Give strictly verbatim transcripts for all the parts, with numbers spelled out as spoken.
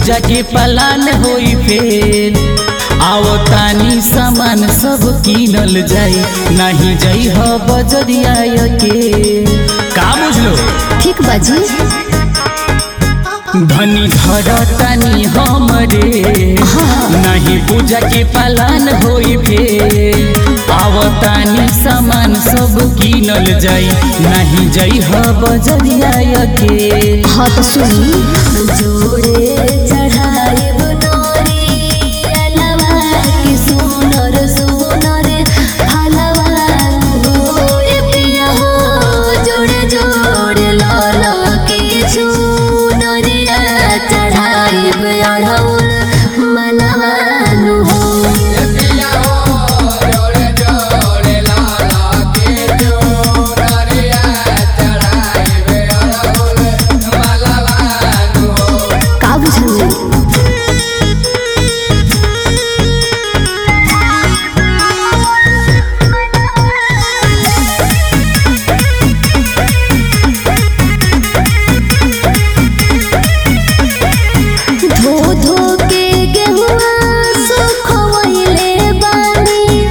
पूजा के पलान होई फेल। आओ तानी सामान सब कीनल जाई, नहीं जाई ह बजरिया के। का बुझलो? ठीक बाजी। धनी धर तानी हमरे, नहीं पूजा के पलान होई फेल। आओ तानी सामान सब कीनल जाई, नहीं जाई ह बजरिया के। हाँ तो सुनी, जोड़े चढ़ाए बनोरी अलवा की सोनर सोनर हलवा होए पिया हो। जोड़े जोड़े लाला की चुनरिया चढ़ाए अढ़ौल मनवानु हो। का बुझल? धो धो के गेहुआ सुखवैले बानी,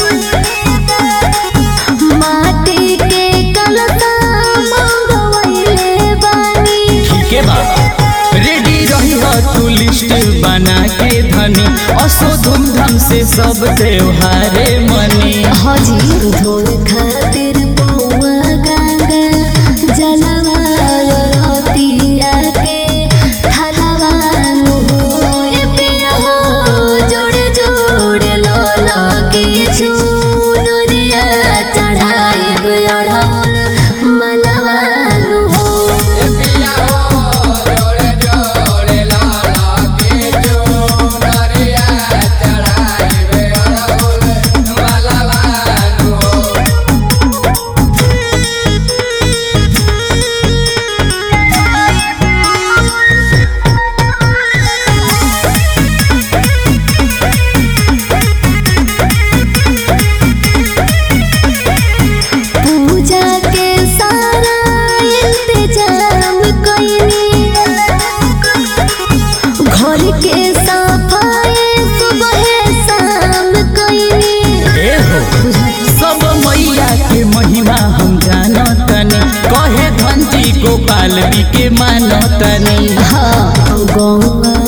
माटी के कलता मंगवैले बानी। ठीके बा, रेडी रही ह तू लिस्ट बना के धनी। असो धूमधाम से सब त्योहारे मनी। हाजी धोए खातिर पौआ गंगा जलवा रतिया के हलवा होए पिया हो। जोड़े जोड़े लाला के चुनरिया चढ़ाए अढ़ौल मनवानु हो। पूजा के सारा इंतजाम कइनी, घर के सफाई सुबह शाम कइनी। ए हो, सब मैया के महिमा हम जानतनी। कहे धनजी गोपाल जी के मानतनी। हाँ गौवा